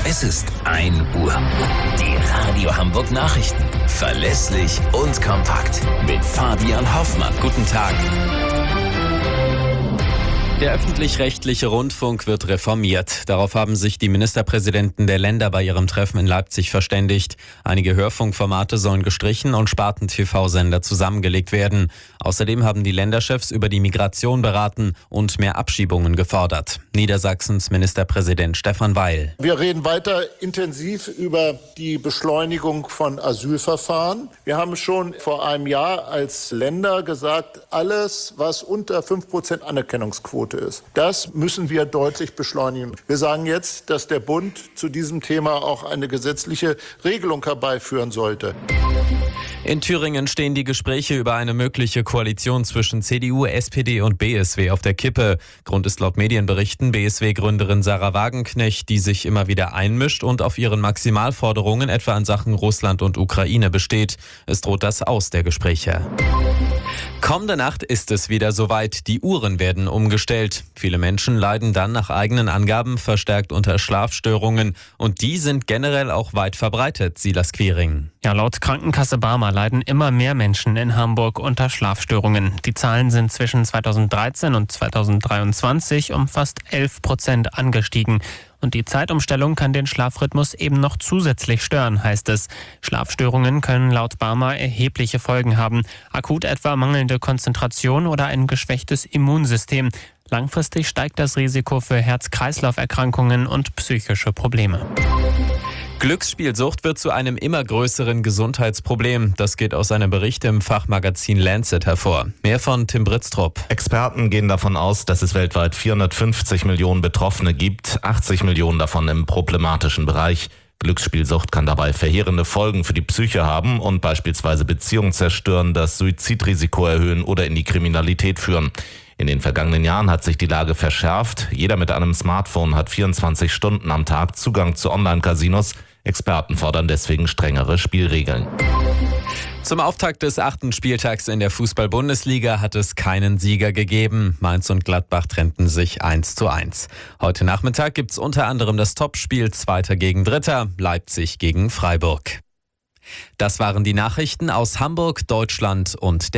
Es ist 1 Uhr. Die Radio Hamburg Nachrichten. Verlässlich und kompakt. Mit Fabian Hoffmann. Guten Tag. Der öffentlich-rechtliche Rundfunk wird reformiert. Darauf haben sich die Ministerpräsidenten der Länder bei ihrem Treffen in Leipzig verständigt. Einige Hörfunkformate sollen gestrichen und Sparten-TV-Sender zusammengelegt werden. Außerdem haben die Länderchefs über die Migration beraten und mehr Abschiebungen gefordert. Niedersachsens Ministerpräsident Stefan Weil. Wir reden weiter intensiv über die Beschleunigung von Asylverfahren. Wir haben schon vor einem Jahr als Länder gesagt, alles, was unter 5% Anerkennungsquote ist, das müssen wir deutlich beschleunigen. Wir sagen jetzt, dass der Bund zu diesem Thema auch eine gesetzliche Regelung herbeiführen sollte. In Thüringen stehen die Gespräche über eine mögliche Koalition zwischen CDU, SPD und BSW auf der Kippe. Grund ist laut Medienberichten BSW-Gründerin Sarah Wagenknecht, die sich immer wieder einmischt und auf ihren Maximalforderungen etwa in Sachen Russland und Ukraine besteht. Es droht das Aus der Gespräche. Kommende Nacht ist es wieder soweit. Die Uhren werden umgestellt. Viele Menschen leiden dann nach eigenen Angaben verstärkt unter Schlafstörungen. Und die sind generell auch weit verbreitet, Silas Quiring. Ja, laut Krankenkasse Barmer leiden immer mehr Menschen in Hamburg unter Schlafstörungen. Die Zahlen sind zwischen 2013 und 2023 um fast 11% angestiegen. Und die Zeitumstellung kann den Schlafrhythmus eben noch zusätzlich stören, heißt es. Schlafstörungen können laut Barmer erhebliche Folgen haben. Akut etwa mangelnde Konzentration oder ein geschwächtes Immunsystem. Langfristig steigt das Risiko für Herz-Kreislauf-Erkrankungen und psychische Probleme. Glücksspielsucht wird zu einem immer größeren Gesundheitsproblem. Das geht aus einem Bericht im Fachmagazin Lancet hervor. Mehr von Tim Britztrup. Experten gehen davon aus, dass es weltweit 450 Millionen Betroffene gibt, 80 Millionen davon im problematischen Bereich. Glücksspielsucht kann dabei verheerende Folgen für die Psyche haben und beispielsweise Beziehungen zerstören, das Suizidrisiko erhöhen oder in die Kriminalität führen. In den vergangenen Jahren hat sich die Lage verschärft. Jeder mit einem Smartphone hat 24 Stunden am Tag Zugang zu Online-Casinos. Experten fordern deswegen strengere Spielregeln. Zum Auftakt des 8. Spieltags in der Fußball-Bundesliga hat es keinen Sieger gegeben. Mainz und Gladbach trennten sich 1:1. Heute Nachmittag gibt's unter anderem das Topspiel 2. gegen 3., Leipzig gegen Freiburg. Das waren die Nachrichten aus Hamburg, Deutschland und der